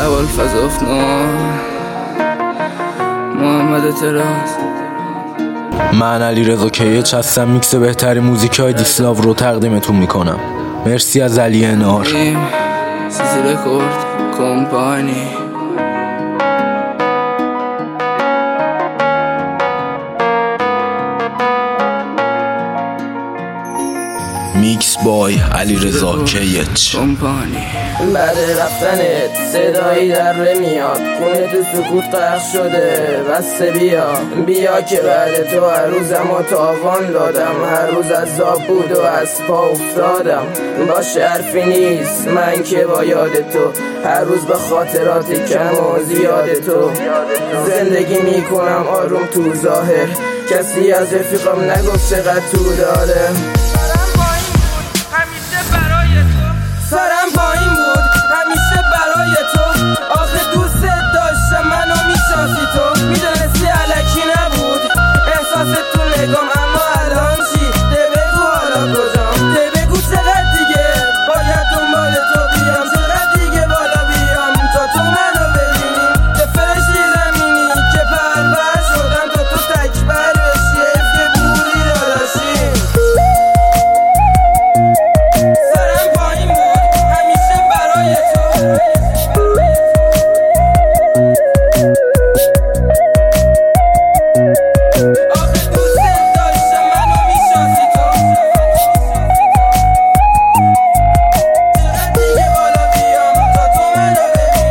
ابوالفضل محمد تراز. من علیرضا کیچ هستم، میکس بهترین موزیکای دیسلاو رو تقدیمتون میکنم. مرسی از علی انار. سیزی رکورد کمپانی. میکس بای علیرضا کیچ. بعد رفتنت صدایی در میاد، خونه تو سکوت غرق شده. بس بیا که بعد تو هر روزمو تاوان دادم، هر روز از آب بود و از پا افتادم. باشه حرفی نیست من که با یاد تو، هر روز به خاطرات کم و زیاد تو زندگی میکنم آروم تو ظاهر. کسی از رفیقم نگفت چقدر تو داره. سرم پایین بود همیشه برای تو، آخه دوست داشتم منو میشناسی تو. میدونستی الکی نبود احساس تو نگام، اما الان چی؟ ده بگو حالا کجام؟ ده بگو چقدر دیگه باید دنبال تو بیام، چقدر دیگه بالا بیام تا تو منو ببینی. به فرشی زمینی که پرور شدم تا تو تکبر بشی، که بودی داداشی. سرم پایین بود همیشه برای تو، آخه دوست داشتم منو میشناسی تو. چقدر دیگه بالا بیام تا تو منو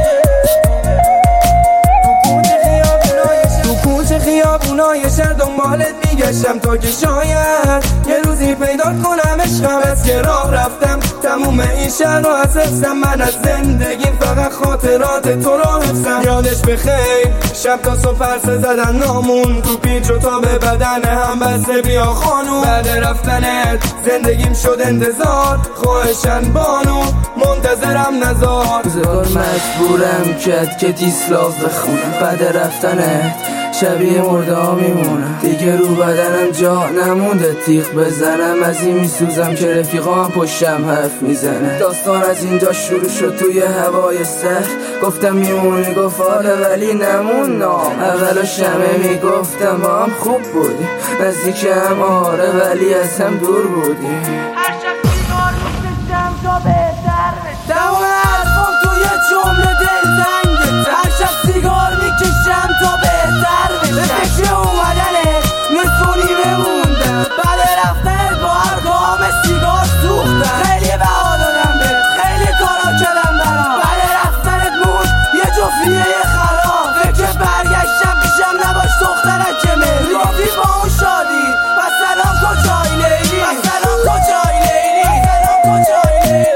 ببینی. تو کوچه خیابونای شهر دنبالت میگشتم تا که شاید یه روزی پیدا کنم عشقم. از که راه رفتم تموم این شهر رو از حفظم، من از زندگیم فقط خاطرات تو رو حفظم. یادش بخیر شب تا صبح پرسه زدن نامون، تو پیچ و تا به بدن هم بسته بیا خانوم. بعد رفتنت زندگیم شد انتظار، خواهشن بانو منتظرم نزار. زار مجبورم کرد که دیسلاو بخونم، بعد رفتنت شبیه مرده ها میمونم. دیگه رو بدنم جا نمونده تیغ بزنم، از این میسوزم که رفیقام پشتم حرف میزنه. داستان از اینجا شروع شد توی هوای سر، گفتم میمونی گفت آره ولی نمون نام. اولو شمه میگفتم با هم خوب بودی، نزدیک هم آره ولی از هم دور بودی. هر شب سیگار میکشم تا بهتر بشم، تمام حرفم توی جمله دلتنگه. هر شب سیگار میکشم تا بهتر بشم، به فکر اومدنت نصفونی بموندم. بعد رفتنت با هر گام سیگار سوختم. خیلی بها دادم بهت، خیلی کارا کردم برام. بعد رفتنت موند یه جفتیه خراب، فکر برگشتم پیشم نباش دخترک که ملی. گفتی با اون شادی پس سلام کجای لیلی، پس سلام کجای لیلی، پس سلام کجای لیلی.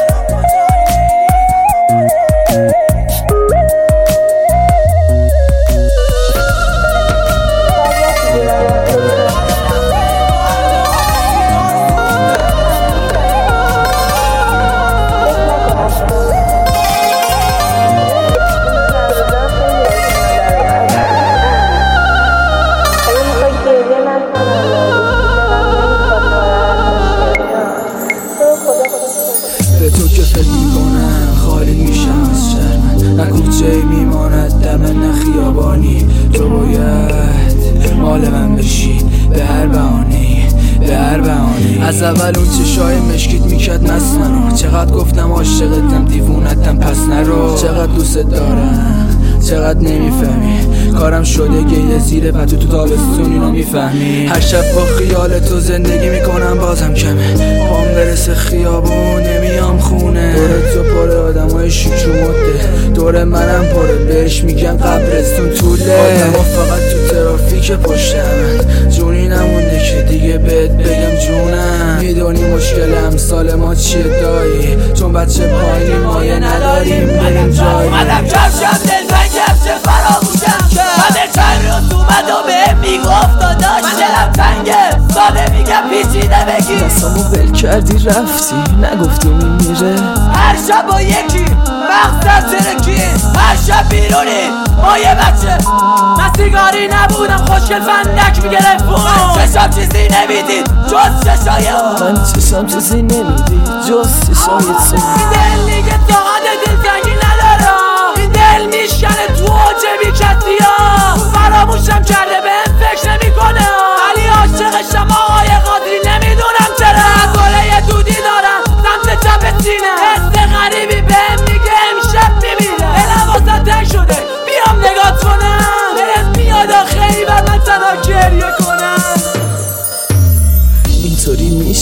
به تو که فکر میکنم خالی میشم از شرمت، نه کوچه میماند در من نه خیابانی. تو باید مال من بشی به هر بهانه‌ای، به هر بهانه‌ای. از اول اون چشای مشکیت میکرد مست منو، چقدر گفتم عاشقتم دیوونتم پس نرو. چقدر دوست دارم چقدر نمیفهمی، کارم شده گیله زیر پتو تو تابستون اینو میفهمی. هر شب با خیال تو زندگی میکنم بازم کمه، پام برسه خیابون نمیام خونه. دور تو پر آدمای شیک و مده، دور منم پره بهش میگن قبرستون طوله. آدما فقط تو ترافیک پشتم، جونی نمونده که دیگه بهت بگم جونم. میدونی مشکل امثال ما چیه دایی، چون بچه پایینی مایه نداریم بریم جایی. اومدم کفشم دلتنگم چه فراموشم، بعد چند روز اومد و بهم میگفت داداش من دلم تنگه، ساده میگم پیچیده بگی. دستامو ول کردی رفتی نگفتی میمیره. هر شب با یکی مقصد ترکی، هر شب بیرونی با یه بچه. من سیگاری نبودم خوشگل فندک میگرفت، من چشم چیزی نمیدید جز چشای من چشم چیزی نمیدید جز چشای تو. این دل دیگه طاقت دلتنگی ندارم، این دل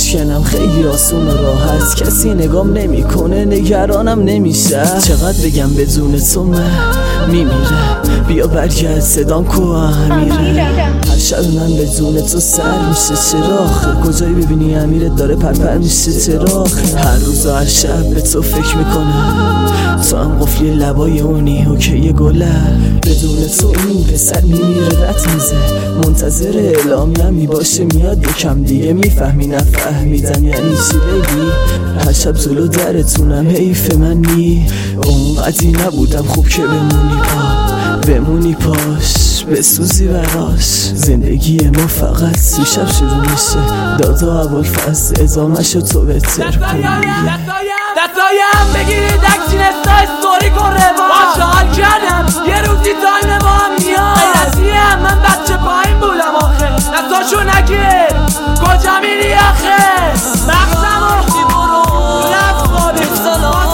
میشکنم خیلی آسون و راحت، کسی نگام نمیکنه نگرانم نمیشه. چقدر بگم بدون تو من میمیرم، بیا برگرد صدام کو امیره. هر شب من بدون تو سر میشه چراخ، کجایی ببینی امیرت داره پرپر میشه چراخ. هر روز و هر شب به تو فکر میکنم، تو هم قفلی لبای اونی اوکی گله. بدون تو این پسر میمیره رت میزه، منتظر اعلامی باشه میاد یکم دیگه. میفهمی نفهمیدن یعنی چی بگی، هر شب جلو درتونم حیف من نی. اونقدی نبودم خوب که بمونی پاش بسوزی براش. زندگی ما فقط 30 شب شروع میشه، دادا ابوالفضل ادامه‌شو تو بهتر کنی. دستایم بگیرید اکسین استوری کن روان شال کردم یه روزی تایم با هم میاد. غیرتیم من بچه پایین بودم آخه، دستاشو نگیر کجا میری آخه. مغزم اختی برو رفت خوابی سلام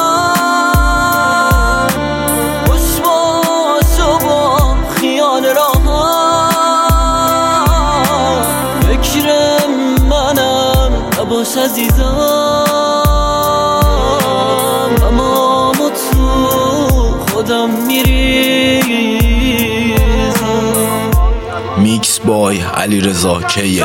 خوش باش و با خیال راحت فکر منم نباش عزیزم، اما تو خودم میریزم. میکس بای علیرضا کیچ.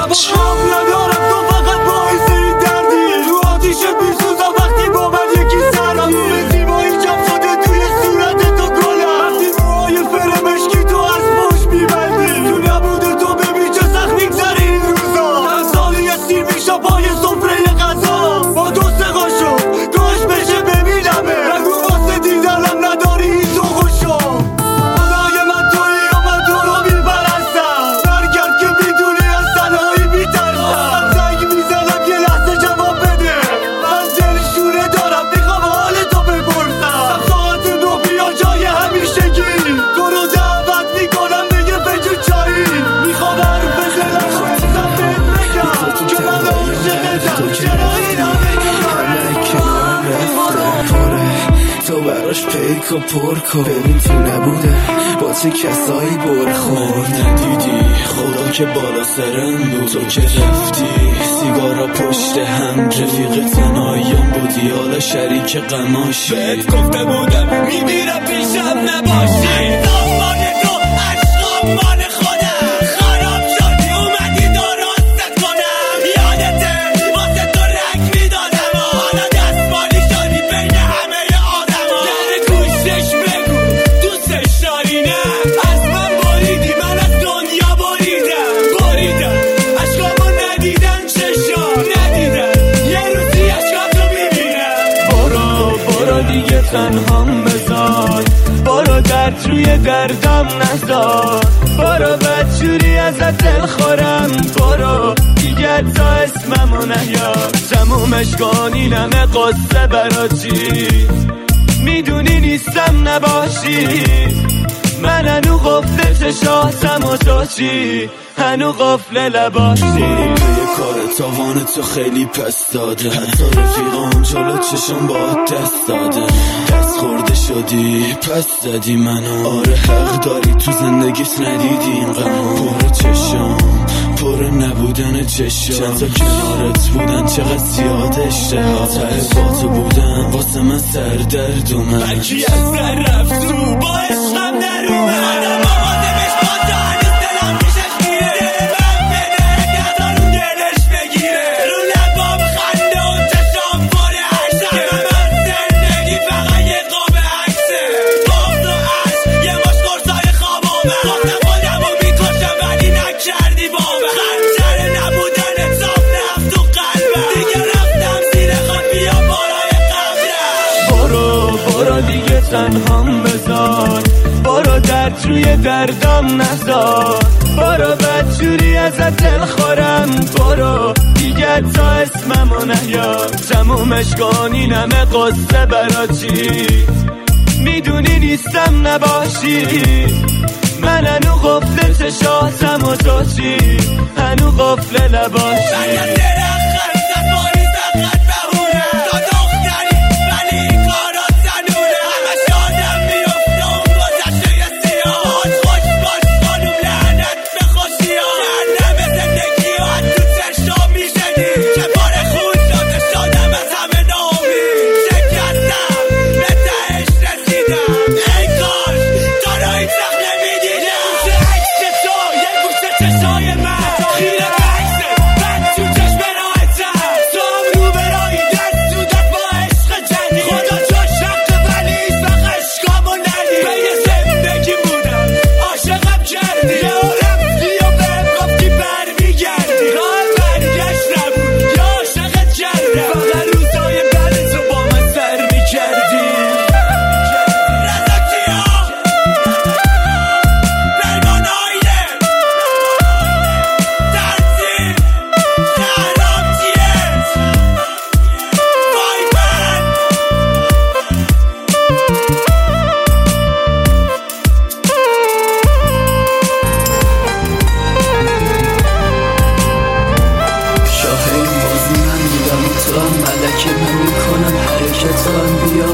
تو براش پیک و پر کن، ببین تو نبوده با چه کسایی برخورد. ندیدی خدا که بالا سرم بود، تو که رفتی سیگارا پشت هم، رفیق تنهاییم بودی حالا شریک غماشی. بهت گفته بودم میمیرم پیشم نباشی، دامان تو عشقم مال خودم خراب شدی اومدی درستت کنم. یادته واسه تو رنگ میدادم، حالا دستمالی شدی بین همه آدم ها. در گوشش بگو دوستش داری نه، از من بریدی من از دنیا بریدم عشقامو ندیدن چشا ندیدن، یه روزی عشقاتو میبینم. برو دیگه تنهام بذار، برو درد روی دردم نذار، برو بدجوری ازت دل خورم، برو دیگه تا اسممو نیار. تمومش کن این همه قصه برا چی، میدونی نیستم نباشی. من هنو قفل چشاتم و تو چی، هنو قفل لباشی. یه کار تاوان تو خیلی پس داده، حتی رفیقام جلو چشم با دست داده. دست خورده شدی پس زدی منو، آره حق داری تو زندگیت ندیدی این غمو. پر چشم پر نبودن چشم، چند تا کنارت بودن چقدر زیاد اشتها. ته با تو بودم واسه من سردرد اومد، بلکی از در رفت تو با عشقم در اومد. آدم آمادمش با تا هنوز دلم پیشش میره، من بده ندارون دلش بگیره. رو لبام خنده و چشم پر عشقه، من زندگی فقط یه قاب عکسه. باز و عشق یه ماش قرصای خوابامه، خواستم خودمو میکشم ولی نکردی بابه. خنجر نبودن صاف رفت تو قلبم، دیگه رفتم زیر خاک بیا بالای قبرم. برو دیگه تنهام بذار، برو درد روی دردم نذار، برو بدجوری ازت دل خورم، برو دیگه تا اسممو نیار. تمومش کن این همه قصه برا چی، میدونی نیستم نباشی. من هنو قفل چشاتم و تو چی، هنو قفل لباشی. Keep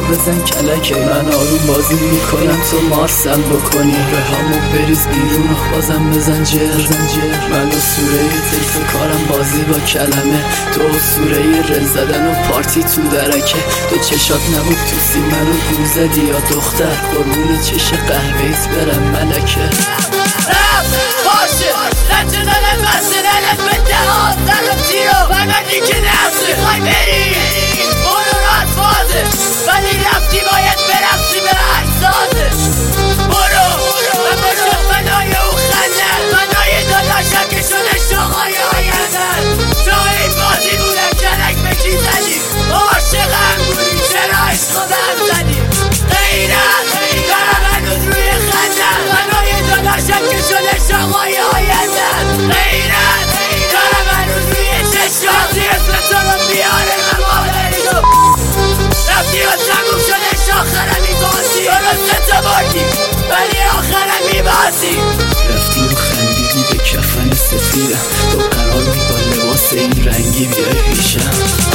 بزن کلکه. من آروم بازی میکنم تو مارسل بکنی، به همو بریز بیرون و بازم بزن جر. من اسطوره تلف کارم بازی با کلمه، تو اسطوره رل زدن و پارتی تو درکه. تو چشات نبود تو سی منو گول زدی یا دختر، قربون چش قهوه‌ایت برم ملکه. باشه رنج دلت بسته دلت به دهات زدم تیرو بگردی که نفسی میخوای بری برو راست بازه، ولی رفتی باید برفتی به اجزازه. برو من باشم فنای او خندن، فنای داداشم که شده شاقای آیندن. تو این بازی بودم کلک بکی زدی، عاشقم بودی چرا عشق به هم زدی. غیرت دارم هنوز روی خندن، فنای داداشم که شده شاقای آیندن. غیرت دارم هنوز روی چشاتی، اسم تو رو بیاره من مادری تو رفتی و تموم شدش آخرم میبازی. درسته تو بردی ولی آخرم میبازی. رفتی و خندیدی به کفن سفیدم، تو قرار می با لباس این رنگی بیای پیشم.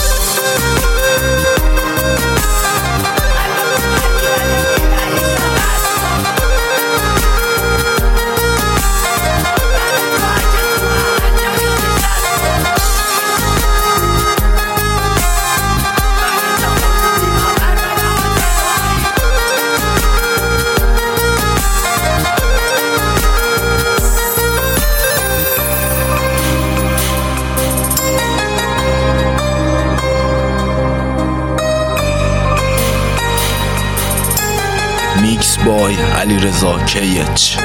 میکس بای علیرضا کیچ.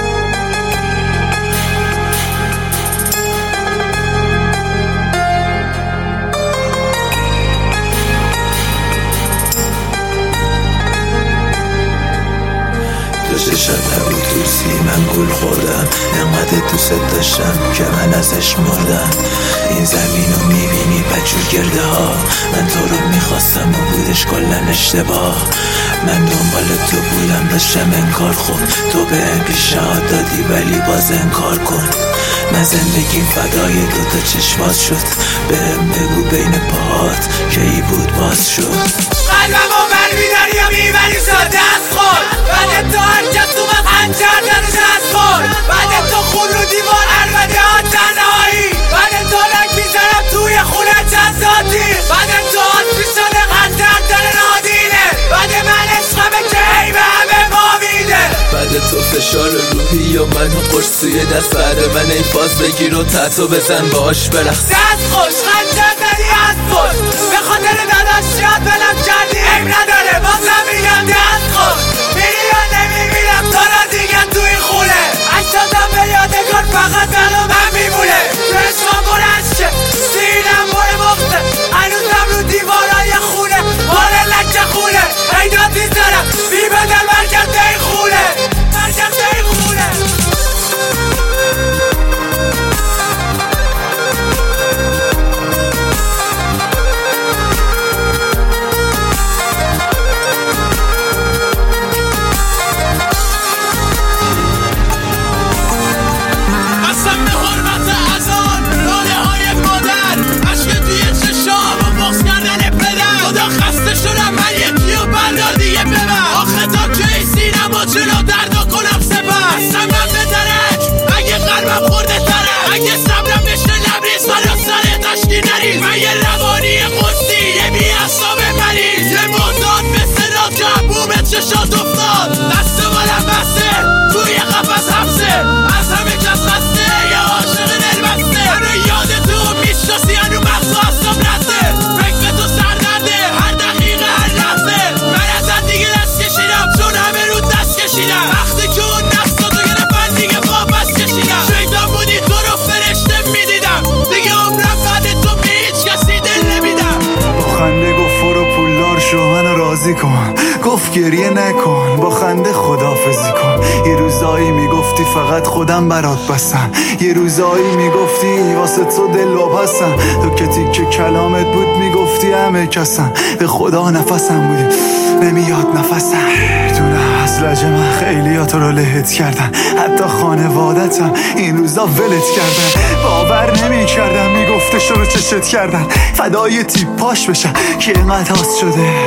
چشات نبود توسی من گول خوردم، انقدر دوست داشتم که من ازش مردم. این زمین رو میبینی بجور گرده ها، من تو رو میخواستم و بودش کلن اشتباه. من دنبال تو بودم داشتم انکار خون، تو به هم پیشنهاد دادی ولی باز انکار کن. من زندگیم فدای دوتا چشمات شد، به هم بگو بین پاهات که ای بود باز شد. قلبمو بر میداری یا میبری ساده از خود، بعد تو هر کس تو من خنجر درش از خود. بعد تو خون رو دیوار عربده ها تنهایی، بعد تو رنگ میزنم توی خونه جزاتی. بعد تو آسفی شده خنجر در نادینه، بعد من عشقمه که ای به همه ما میده. بعد تو فشار روحی یا منو قرصوی دست، بعد من ای فاز بگیر و تحتو بزن باش برخص. دست خوش خنجر زدی از خوش، به خاطر داداشیات بلم کردی عیب نداره بازم میگم دست خوش. میری یا نمیبینم تو را دیگه تو این خونه، اجتازم به یادگار فقط منو من میمونه. چشمم برشکه سینم بره مخته، هنوزم رو دیوارای خونه باره لکه خونه. ایداتی زرم بی بدل برگرده این خونه، برگرده این خونه. چرا دردا کنم سپر سمم به درک، اگه قلبم خورده ترک، اگه صبرم بشه لبریز منو سر تشکی نریز. من یه روانی قصدی یه بی اصاب مریض، یه معتاد به صدا که بوم چشات افتاد. دست بالم بسته توی قفص حبسه، از همه کس خسته یه عاشق دلبسته. منو یاد تو میشناسی هنو مغز و اصاب رسته، فکر تو سردرده هر دقیقه هر لحظه. من ازت دیگه دست کشیدم چون همه رو دست کشیدم، وقتی که اون دستاتو گرفتن دیگه واپس کشیدم. شیطان بودی تو رو فرشته میدیدم، دیگه عمرم بعد تو به هیچ کسی دل نمیدم. با خنده گفت فرو پولدار شو منو راضی کن، گفت گریه نکن با خنده خدافزی کن. یه روزایی میگفتی فقط خودم برات بسم، یه روزایی میگفتی واسه تو دل واپسم. تو که تیکه کلامت بود میگفتی همه کسم، به خدا نفسم بودی نمیاد نفسم. دونه از لجه من خیلی ها تو رو لهت کردن، حتی خانوادتم این روزا ولت کردن. باور نمی کردم میگفتش رو چشت کردن، فدای تیپاش بشن که اینقدر هاست شده،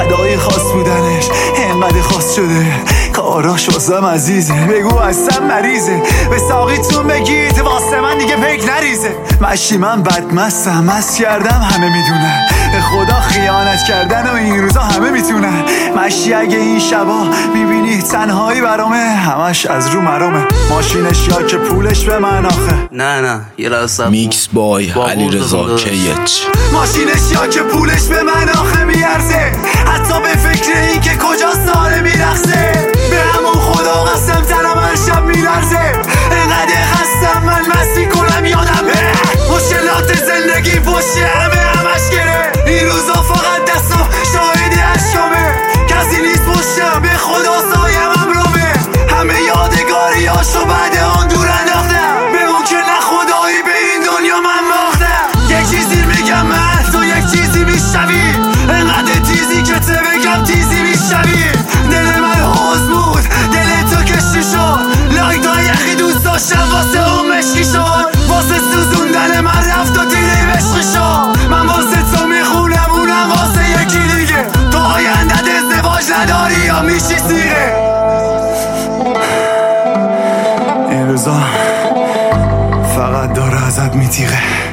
فدای خاص بودنش انقدر خاص شده کاراش واسم عزیزه. بگو اصلا مریضه به ساقیتون بگید واسه من دیگه پیک نریزه. مشی من بدمستم مست کردم همه میدونن به خدا خیانت کردن و این روزا همه میتونن. مشی اگه این شبا میبینی تنهایی برامه همش از رو مرامه. ماشینش یا که پولش به من آخه نه یه لحظه میکس بای علیرضا کیچ. ماشینش یا که پولش به من آخه میارزه حتی به فکر این که کجا ساره میرخصه. به همون خدا قسم تنم هر شب میلرزه انقدر خستم من مستی کنم یادم مشکلات زندگی پشت همش گره. این روزا فقط دستم شاهدی اشکامه کسی نیست پشتم به خدا سایم امرامه. همه یادگاریاشو بعد آن دور انداختم به اون که نه خدایی به این دنیا من باختم. یک چیزی میگم من تو یک چیزی میشنوی انقدر تیزی که ته بگم تیزی میشنوی. دل من حوز بود دل تو کشتی شد لایدا یخی دوست داشتم واسه اون مشکی شد واسه سوزوندن من رفت و دیره بشقی شد. من واسه تو میخونم اونم واسه یکی دیگه. تو آینده ازدواج نداری یا میشی سیغه. این روزا فقط داره ازت میتیغه.